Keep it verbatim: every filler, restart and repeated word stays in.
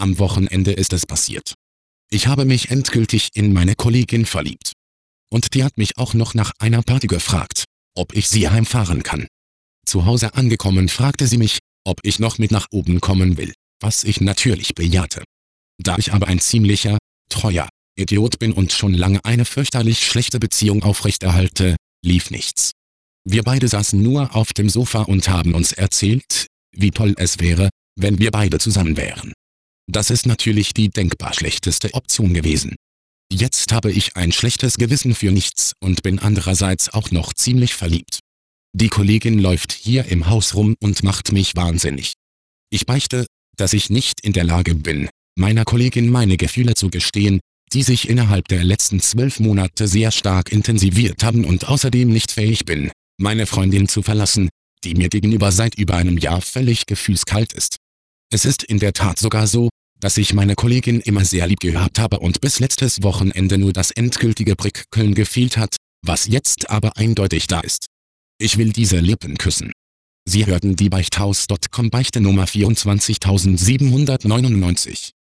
Am Wochenende ist es passiert. Ich habe mich endgültig in meine Kollegin verliebt. Und die hat mich auch noch nach einer Party gefragt, ob ich sie heimfahren kann. Zu Hause angekommen fragte sie mich, ob ich noch mit nach oben kommen will, was ich natürlich bejahte. Da ich aber ein ziemlicher, treuer Idiot bin und schon lange eine fürchterlich schlechte Beziehung aufrechterhalte, lief nichts. Wir beide saßen nur auf dem Sofa und haben uns erzählt, wie toll es wäre, wenn wir beide zusammen wären. Das ist natürlich die denkbar schlechteste Option gewesen. Jetzt habe ich ein schlechtes Gewissen für nichts und bin andererseits auch noch ziemlich verliebt. Die Kollegin läuft hier im Haus rum und macht mich wahnsinnig. Ich beichte, dass ich nicht in der Lage bin, meiner Kollegin meine Gefühle zu gestehen, die sich innerhalb der letzten zwölf Monate sehr stark intensiviert haben und außerdem nicht fähig bin, meine Freundin zu verlassen, die mir gegenüber seit über einem Jahr völlig gefühlskalt ist. Es ist in der Tat sogar so, dass ich meine Kollegin immer sehr lieb gehabt habe und bis letztes Wochenende nur das endgültige Prickeln gefehlt hat, was jetzt aber eindeutig da ist. Ich will diese Lippen küssen. Sie hörten die Beichthaus Punkt com Beichte Nummer vierundzwanzigtausendsiebenhundertneunundneunzig.